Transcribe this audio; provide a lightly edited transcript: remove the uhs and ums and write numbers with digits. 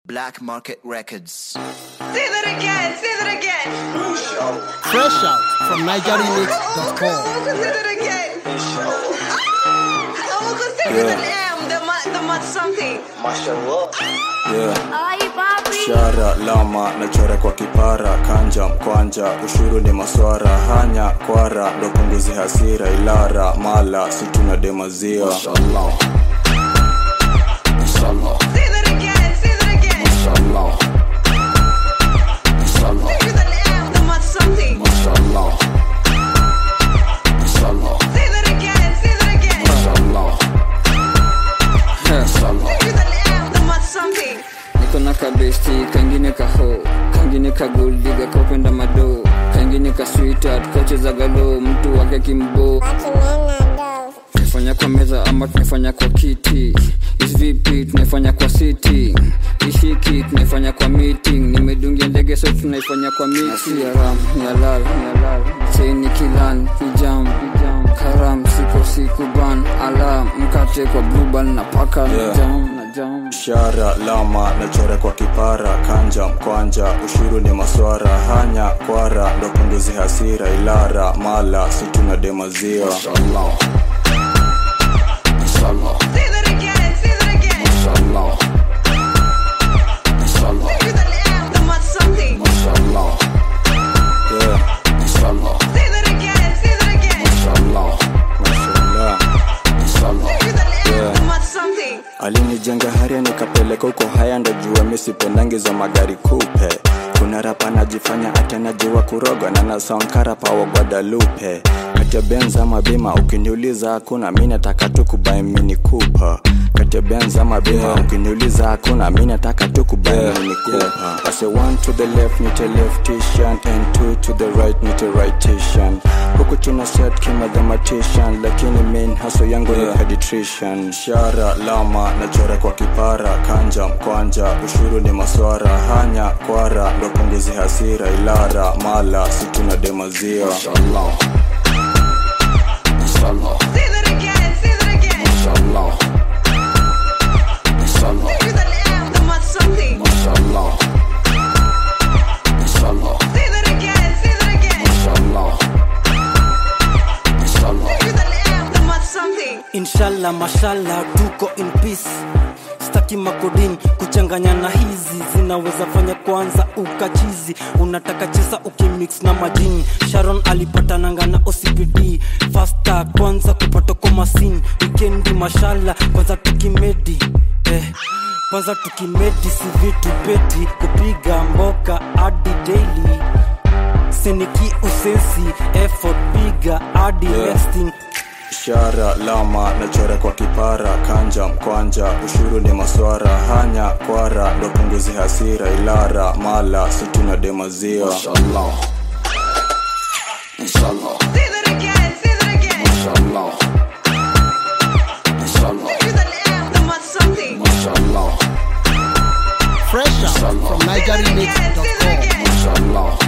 Black Market Records. Say that again. Fresh out from NigerianMix.com. Say that again. I'm gonna say with an M, the mud something. Mashallah. Ay, papi. Shara lama nachora kwa kipara, kanja mkwanja ushuru ni maswara, hanya kwara ndo punguzi hasira, ilara mala situna demazia. Mashallah. Mashallah. Say that again. Mashallah. Mashallah. Say with an M, the mud something. Mashallah. Mashallah. Say that again. Mashallah. Say with an M, the mud something. Niko na kabesti, kangine kaho, kangine ka gold digga kopenda mado, kangine ka sweetheart, koche za galo, mtu wake kimbo. Tunafanya kwa meza ama tunafanya kwa kiti, SVP tunafanya kwa city, ishiki tunafanya kwa meeting, nimedungia ndege so tunafanya kwa miti. Yaram, yalal, saini kilan, hijam, karam, siku ban, alarm, mkate kwa blue band na paka na jam. Shara lama nachora kwa kipara, kanja mkwanja ushuru ni maswara, hanya kwara ndo punguzi hasira, ilara mala situna demazia. Mashallah. Mashallah. Say that again. Mashallah. Mashallah. Say with an M, the mud something. Mashallah. Mashallah. Say that again. Mashallah. Mashallah. Mashallah. Say with an M, the mud something. Alinijenga haria nikapeleka huko haya, ndo jua misi pendangi za magari kupe. Kuna rapa najifanya atanajiwa kuroga na nasankara pa wa Guadalupe. Kati Benza mabima ukiniuliza hakuna, mimi nataka tu kubai Mini Cooper. Kati Benza mabima ukiniuliza hakuna, mimi nataka tu kubai Mini Cooper. I say 1 to the left need a leftition, and 2 to the right need a rightition. Huku tuna set kima mathematician, lakini main hustle yangu ni pediatrician. Shara lama nachora kwa kipara, kanja mkwanja ushuru ni maswara, hanya kwara ndo punguzi hasira, ilara mala situna demazia. Mashallah. Mashallah. Say that again. Mashallah. Mashallah. Say with an M, the mud something. Mashallah. Mashallah. Say that again. Mashallah. Mashallah. Say with an M, the mud something. Inshallah, mashallah, tuko in peace. Staki makodini kuchanganya na hizi, zinaweza fanya kwanza ukachizi. Unataka chesa ukimix na majini. Sharon alipata nanga na OCPD. Faster kwanza kupata kwa masin. Weekendi mashallah kwanza tukimedi. Kwanza tukimedi si vitu peti. Kupiga mboka hadi daily. Seniki usensi effort piga hadi next thing. Shara lama nachora kwa kipara, kanja mkwanja ushuru ni maswara, hanya kwara ndo punguzi hasira, ilara mala situna demazia. Mashallah. Mashallah. Say that again. Mashallah. Mashallah. Say with an M, the mud something. Mashallah. Fresh out from NigerianMix.com. Mashallah.